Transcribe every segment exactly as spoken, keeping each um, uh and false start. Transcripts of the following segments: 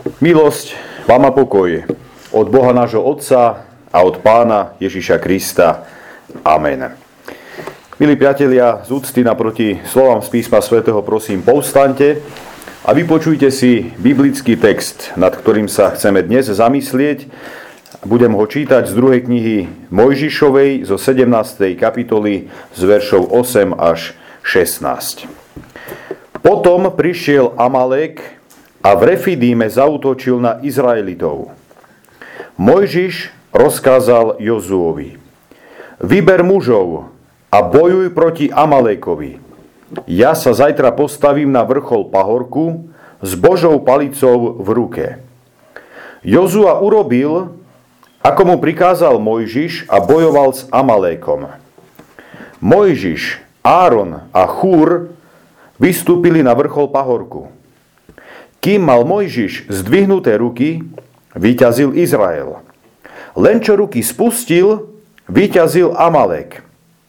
Milosť vám a pokoj od Boha nášho Otca a od Pána Ježiša Krista. Amen. Milí priatelia, z úcty naproti slovám z písma svätého prosím povstaňte a vypočujte si biblický text, nad ktorým sa chceme dnes zamyslieť. Budem ho čítať z druhej knihy Mojžišovej zo sedemnástej kapitoly z veršov osem až šestnásť. Potom prišiel Amalek a v Refidíme zaútočil na Izraelitov. Mojžiš rozkázal Jozuovi: Vyber mužov a bojuj proti Amalékovi. Ja sa zajtra postavím na vrchol pahorku s Božou palicou v ruke. Jozua urobil, ako mu prikázal Mojžiš, a bojoval s Amalékom. Mojžiš, Áron a Chúr vystúpili na vrchol pahorku. Kým mal Mojžiš zdvihnuté ruky, víťazil Izrael. Len čo ruky spustil, víťazil Amalek.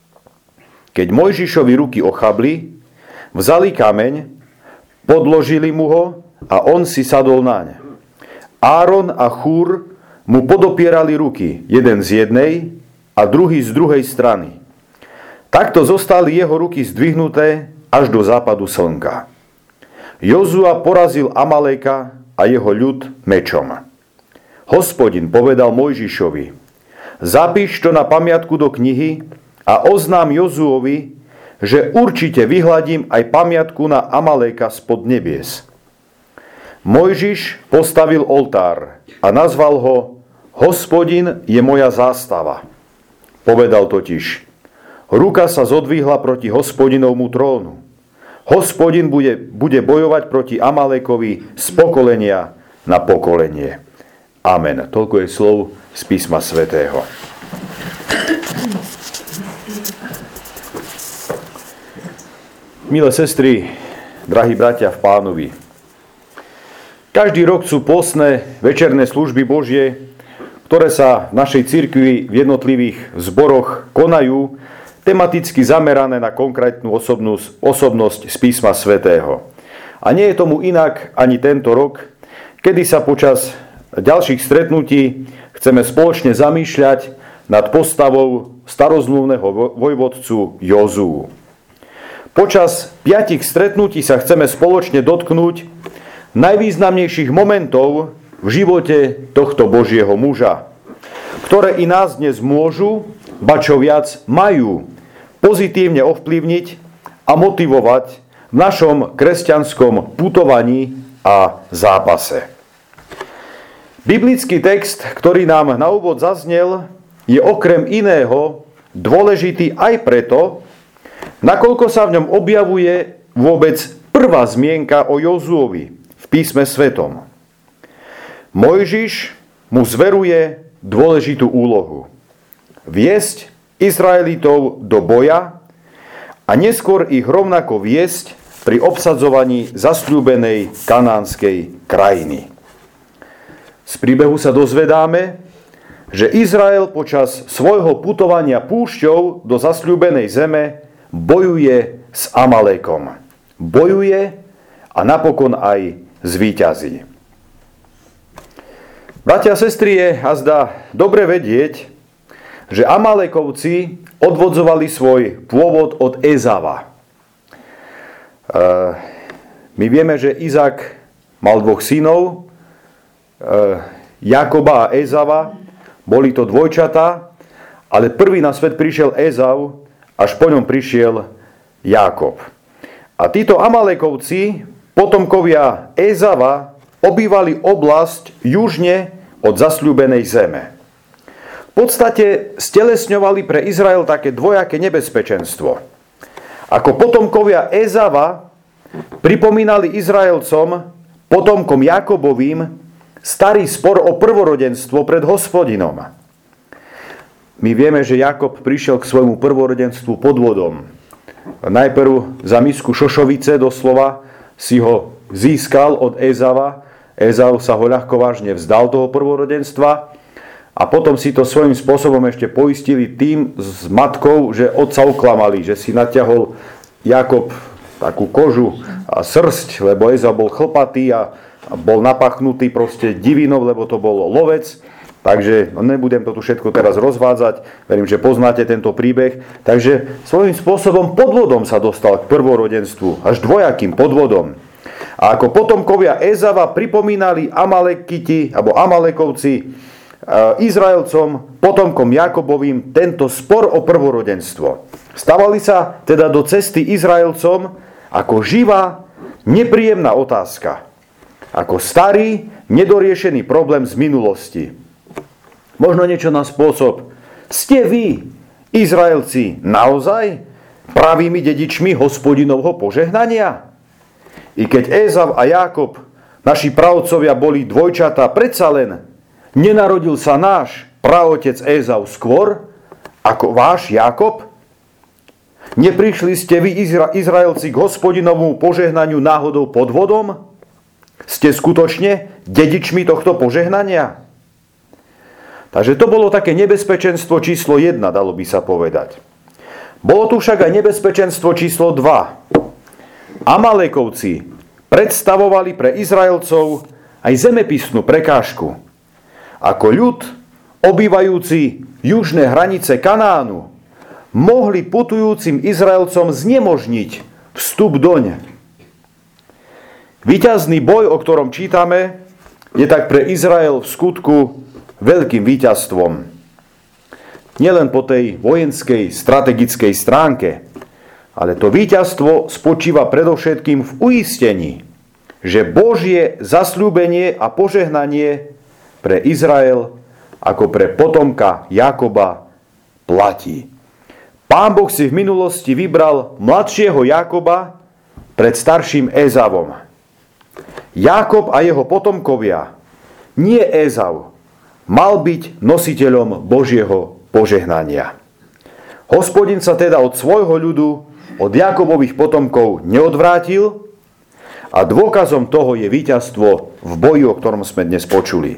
Keď Mojžišovi ruky ochabli, vzali kameň, podložili mu ho a on si sadol naň. Áron a Chúr mu podopierali ruky, jeden z jednej a druhý z druhej strany. Takto zostali jeho ruky zdvihnuté až do západu slnka. Jozua porazil Amaléka a jeho ľud mečom. Hospodin povedal Mojžišovi: Zapíš to na pamiatku do knihy a oznám Jozuovi, že určite vyhladím aj pamiatku na Amaléka spod nebies. Mojžiš postavil oltár a nazval ho Hospodin je moja zástava. Povedal totiž: Ruka sa zodvihla proti Hospodinovmu trónu. Hospodin bude, bude bojovať proti Amalékovi z pokolenia na pokolenie. Amen. Toľko je slov z písma svätého. Milé sestry, drahí bratia v Pánovi, každý rok sú pôstne večerné služby Božie, ktoré sa v našej cirkvi v jednotlivých zboroch konajú, tematicky zamerané na konkrétnu osobnosť, osobnosť z písma svätého. A nie je tomu inak ani tento rok, kedy sa počas ďalších stretnutí chceme spoločne zamýšľať nad postavou starozmluvného vojvodcu Jozuu. Počas piatich stretnutí sa chceme spoločne dotknúť najvýznamnejších momentov v živote tohto Božieho muža, ktoré i nás dnes môžu, ba čo viac majú, pozitívne ovplyvniť a motivovať v našom kresťanskom putovaní a zápase. Biblický text, ktorý nám na úvod zaznel, je okrem iného dôležitý aj preto, nakoľko sa v ňom objavuje vôbec prvá zmienka o Jozuovi v písme svetom. Mojžiš mu zveruje dôležitú úlohu: viesť Izraelitov do boja a neskôr ich rovnako viesť pri obsadzovaní zasľúbenej kanánskej krajiny. Z príbehu sa dozvedáme, že Izrael počas svojho putovania púšťou do zasľúbenej zeme bojuje s Amalékom. Bojuje a napokon aj zvíťazí. Bratia a sestry, je azda dobre vedieť, že Amalékovci odvodzovali svoj pôvod od Ezava. My vieme, že Izák mal dvoch synov, Jakoba a Ezava. Boli to dvojčatá, ale prvý na svet prišiel Ezav, až po ňom prišiel Jákob. A títo Amalékovci, potomkovia Ezava, obývali oblasť južne od zasľúbenej zeme. V podstate stelesňovali pre Izrael také dvojaké nebezpečenstvo. Ako potomkovia Ezava pripomínali Izraelcom, potomkom Jakobovým, starý spor o prvorodenstvo pred Hospodinom. My vieme, že Jakob prišiel k svojmu prvorodenstvu podvodom. Najprv za misku šošovice doslova si ho získal od Ezava. Ezav sa ho ľahko vážne vzdal toho prvorodenstva. A potom si to svojím spôsobom ešte poistili tým s matkou, že otca oklamali, že si natiahol Jakob takú kožu a srsť, lebo Ezav bol chlpatý a bol napachnutý proste divinou, lebo to bol lovec. Takže nebudem to tu všetko teraz rozvádzať, verím, že poznáte tento príbeh. Takže svojím spôsobom podvodom sa dostal k prvorodenstvu, až dvojakým podvodom. A ako potomkovia Ézava pripomínali Amalekiti, alebo Amalekovci, Izraelcom, potomkom Jakobovým, tento spor o prvorodenstvo. Stavali sa teda do cesty Izraelcom ako živá, nepríjemná otázka. Ako starý, nedoriešený problém z minulosti. Možno niečo na spôsob: ste vy, Izraelci, naozaj pravými dedičmi Hospodinovho požehnania? I keď Ézav a Jákob, naši pravcovia, boli dvojčatá, predsa len nenarodil sa náš praotec Ézav skôr ako váš Jákob? Neprišli ste vy, Izra- Izraelci, k Hospodinovmu požehnaniu náhodou podvodom? Ste skutočne dedičmi tohto požehnania? Takže to bolo také nebezpečenstvo číslo jedna, dalo by sa povedať. Bolo tu však aj nebezpečenstvo číslo dva. Amalekovci predstavovali pre Izraelcov aj zemepisnú prekážku. Ako ľud, obývajúci južné hranice Kanánu, mohli putujúcim Izraelcom znemožniť vstup doň. Víťazný boj, o ktorom čítame, je tak pre Izrael v skutku veľkým víťazstvom. Nielen po tej vojenskej, strategickej stránke, ale to víťazstvo spočíva predovšetkým v uistení, že Božie zasľúbenie a požehnanie pre Izrael ako pre potomka Jákoba platí. Pán Boh si v minulosti vybral mladšieho Jákoba pred starším Ézavom. Jákob a jeho potomkovia, nie Ézav, mal byť nositeľom Božieho požehnania. Hospodin sa teda od svojho ľudu, od Jakobových potomkov neodvrátil a dôkazom toho je víťazstvo v boji, o ktorom sme dnes počuli.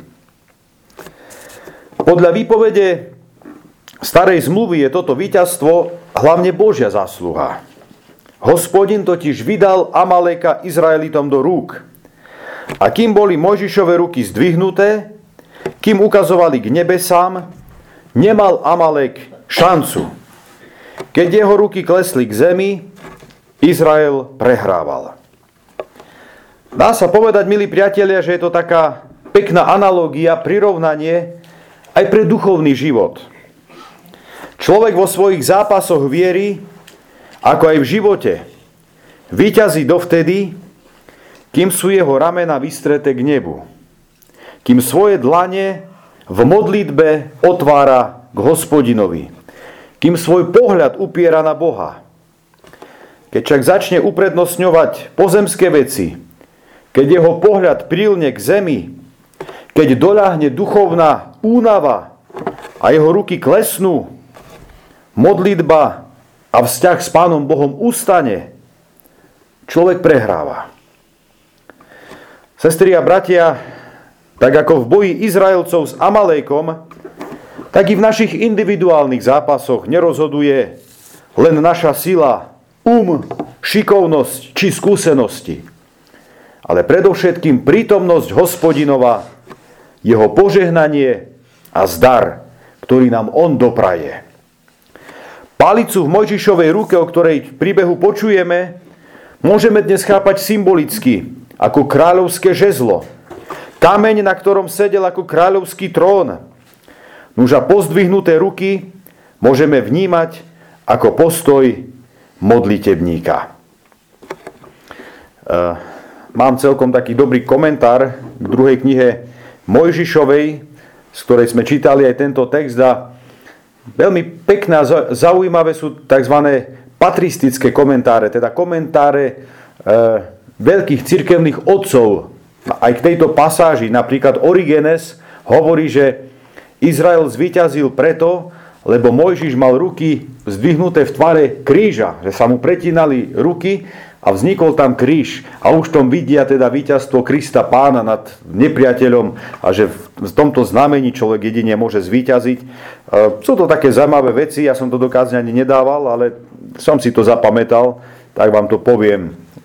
Podľa výpovede starej zmluvy je toto víťazstvo hlavne Božia zásluha. Hospodin totiž vydal Amaleka Izraelitom do rúk. A kým boli Mojžišove ruky zdvihnuté, kým ukazovali k nebesám, nemal Amalek šancu. Keď jeho ruky klesli k zemi, Izrael prehrával. Dá sa povedať, milí priatelia, že je to taká pekná analogia, prirovnanie aj pre duchovný život. Človek vo svojich zápasoch viery, ako aj v živote, víťazí dovtedy, kým sú jeho ramena vystreté k nebu. Kým svoje dlane v modlitbe otvára k Hospodinovi. Kým svoj pohľad upiera na Boha. Keď však začne uprednostňovať pozemské veci, keď jeho pohľad prilne k zemi, keď doľahne duchovná únava a jeho ruky klesnú, modlitba a vzťah s Pánom Bohom ustane, človek prehráva. Sestri a bratia, tak ako v boji Izraelcov s Amalékom, tak i v našich individuálnych zápasoch nerozhoduje len naša sila, um, šikovnosť či skúsenosti, ale predovšetkým prítomnosť Hospodinova, jeho požehnanie a zdar, ktorý nám on dopraje. Palicu v Mojžišovej ruke, o ktorej v príbehu počujeme, môžeme dnes chápať symbolicky, ako kráľovské žezlo. Kameň, na ktorom sedel ako kráľovský trón. Nuž a pozdvihnuté ruky môžeme vnímať ako postoj modlitebníka. E, mám celkom taký dobrý komentár k druhej knihe Mojžišovej, z ktorej sme čítali aj tento text, a veľmi pekné a zaujímavé sú tzv. Patristické komentáre, teda komentáre e, veľkých cirkevných otcov. Aj k tejto pasáži, napríklad Origenes hovorí, že Izrael zvíťazil preto, lebo Mojžiš mal ruky zdvihnuté v tvare kríža, že sa mu pretínali ruky a vznikol tam kríž. A už tom vidia teda víťazstvo Krista Pána nad nepriateľom a že v tomto znamení človek jedine môže zvíťaziť. Sú to také zaujímavé veci, ja som to do kázne ani nedával, ale som si to zapamätal, tak vám to poviem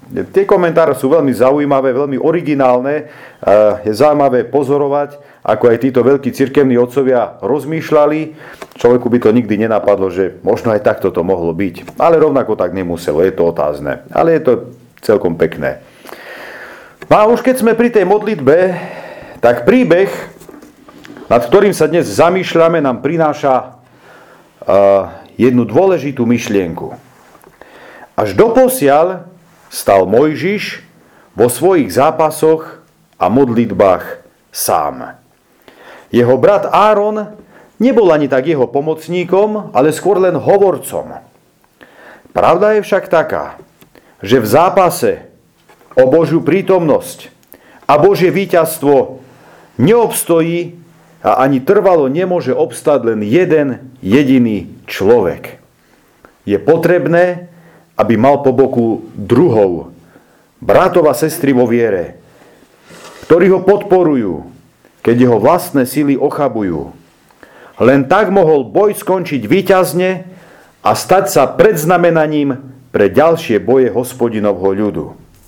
Tie komentáre sú veľmi zaujímavé, veľmi originálne. Je zaujímavé pozorovať, ako aj títo veľkí cirkevní otcovia rozmýšľali. Človeku by to nikdy nenapadlo, že možno aj takto to mohlo byť. Ale rovnako tak nemuselo, je to otázne. Ale je to celkom pekné. No a už keď sme pri tej modlitbe, tak príbeh, nad ktorým sa dnes zamýšľame, nám prináša uh, jednu dôležitú myšlienku. Až doposiaľ stal Mojžiš vo svojich zápasoch a modlitbách sám. Jeho brat Áron nebol ani tak jeho pomocníkom, ale skôr len hovorcom. Pravda je však taká, že v zápase o Božiu prítomnosť a Božie víťazstvo neobstojí a ani trvalo nemôže obstať len jeden jediný človek. Je potrebné, aby mal po boku druhov, bratov a sestry vo viere, ktorí ho podporujú, keď jeho vlastné sily ochabujú. Len tak mohol boj skončiť víťazne a stať sa predznamenaním pre ďalšie boje Hospodinovho ľudu.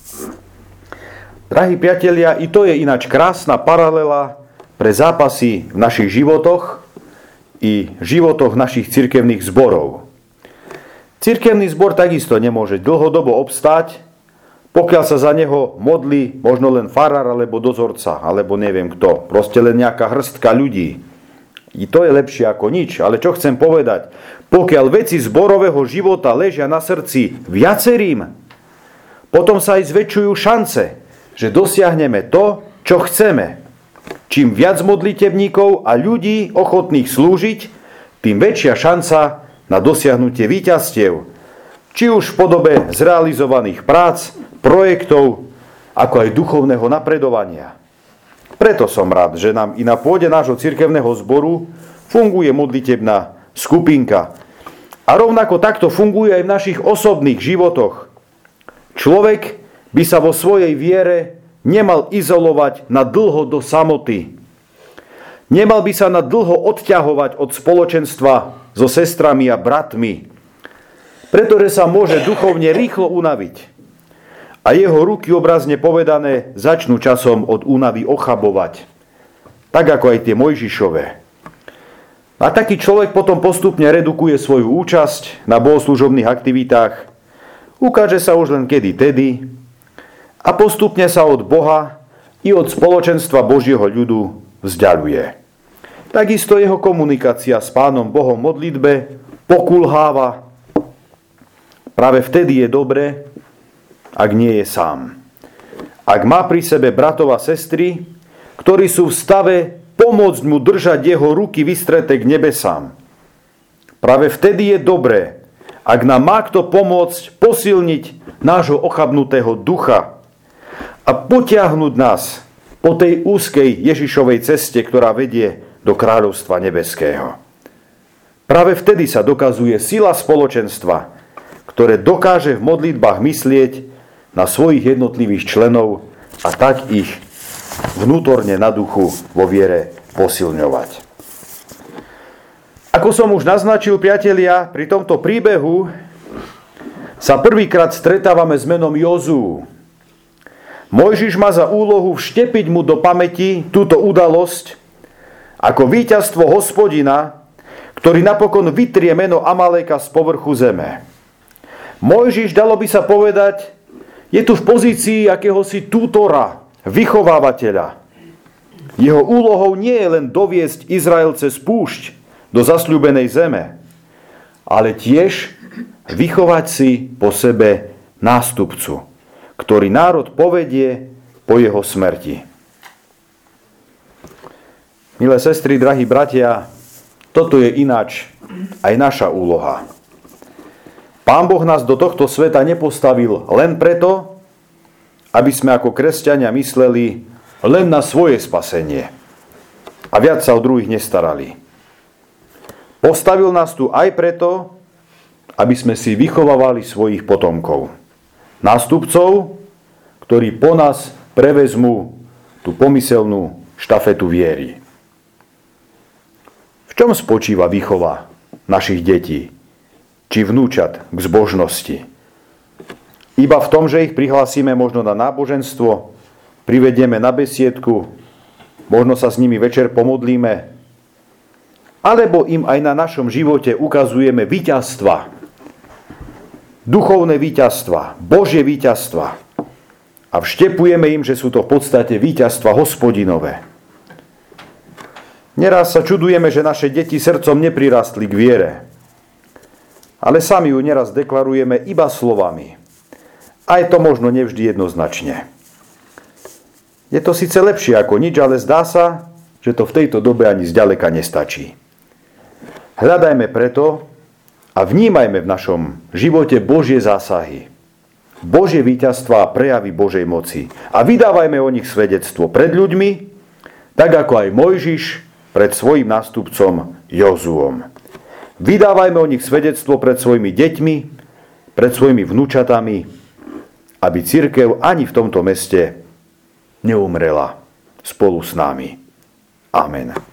Drahí priatelia, i to je ináč krásna paralela pre zápasy v našich životoch i životoch našich cirkevných zborov. Cirkevný zbor takisto nemôže dlhodobo obstáť, pokiaľ sa za neho modlí možno len farár alebo dozorca, alebo neviem kto. Proste len nejaká hrstka ľudí. I to je lepšie ako nič. Ale čo chcem povedať? Pokiaľ veci zborového života ležia na srdci viacerým, potom sa aj zväčšujú šance, že dosiahneme to, čo chceme. Čím viac modlitebníkov a ľudí ochotných slúžiť, tým väčšia šanca na dosiahnutie víťazstiev, či už v podobe zrealizovaných prác, projektov, ako aj duchovného napredovania. Preto som rád, že nám i na pôde nášho cirkevného zboru funguje modlitebná skupinka. A rovnako takto funguje aj v našich osobných životoch. Človek by sa vo svojej viere nemal izolovať na dlho do samoty. Nemal by sa na dlho odťahovať od spoločenstva so sestrami a bratmi, pretože sa môže duchovne rýchlo unaviť. A jeho ruky, obrazne povedané, začnú časom od únavy ochabovať. Tak ako aj tie Mojžišové. A taký človek potom postupne redukuje svoju účasť na bohoslúžobných aktivitách, ukáže sa už len kedy tedy a postupne sa od Boha i od spoločenstva Božieho ľudu vzdialuje. Takisto jeho komunikácia s Pánom Bohom v modlitbe pokulháva. Práve vtedy je dobre, ak nie je sám. Ak má pri sebe bratov a sestry, ktorí sú v stave pomôcť mu držať jeho ruky vystreté k nebesám. Práve vtedy je dobré, ak nám má kto pomôcť posilniť nášho ochabnutého ducha a potiahnuť nás po tej úzkej Ježišovej ceste, ktorá vedie do kráľovstva nebeského. Práve vtedy sa dokazuje sila spoločenstva, ktoré dokáže v modlitbách myslieť na svojich jednotlivých členov a tak ich vnútorne na duchu vo viere posilňovať. Ako som už naznačil, priatelia, pri tomto príbehu sa prvýkrát stretávame s menom Jozú. Mojžiš má za úlohu vštepiť mu do pamäti túto udalosť ako víťazstvo Hospodina, ktorý napokon vytrie meno Amaléka z povrchu zeme. Mojžiš, dalo by sa povedať, je tu v pozícii akéhosi tútora, vychovávateľa. Jeho úlohou nie je len doviesť Izrael cez púšť do zasľúbenej zeme, ale tiež vychovať si po sebe nástupcu, ktorý národ povedie po jeho smrti. Milé sestry, drahí bratia, toto je ináč aj naša úloha. Pán Boh nás do tohto sveta nepostavil len preto, aby sme ako kresťania mysleli len na svoje spasenie a viac sa o druhých nestarali. Postavil nás tu aj preto, aby sme si vychovávali svojich potomkov. Nástupcov, ktorí po nás prevezmú tú pomyselnú štafetu viery. V čom spočíva výchova našich detí či vnúčat k zbožnosti? Iba v tom, že ich prihlásime možno na náboženstvo, privedieme na besiedku, možno sa s nimi večer pomodlíme, alebo im aj na našom živote ukazujeme víťazstva, duchovné víťazstva, Božie víťazstva a vštepujeme im, že sú to v podstate víťazstva hospodinové. Neraz sa čudujeme, že naše deti srdcom neprirastli k viere, ale sami ju neraz deklarujeme iba slovami. A je to možno nevždy jednoznačne. Je to síce lepšie ako nič, ale zdá sa, že to v tejto dobe ani zďaleka nestačí. Hľadajme preto a vnímajme v našom živote Božie zásahy, Božie víťazstvá a prejavy Božej moci. A vydávajme o nich svedectvo pred ľuďmi, tak ako aj Mojžiš pred svojim nástupcom Jozuom. Vydávajme o nich svedectvo pred svojimi deťmi, pred svojimi vnúčatami, aby cirkev ani v tomto meste neumrela spolu s nami. Amen.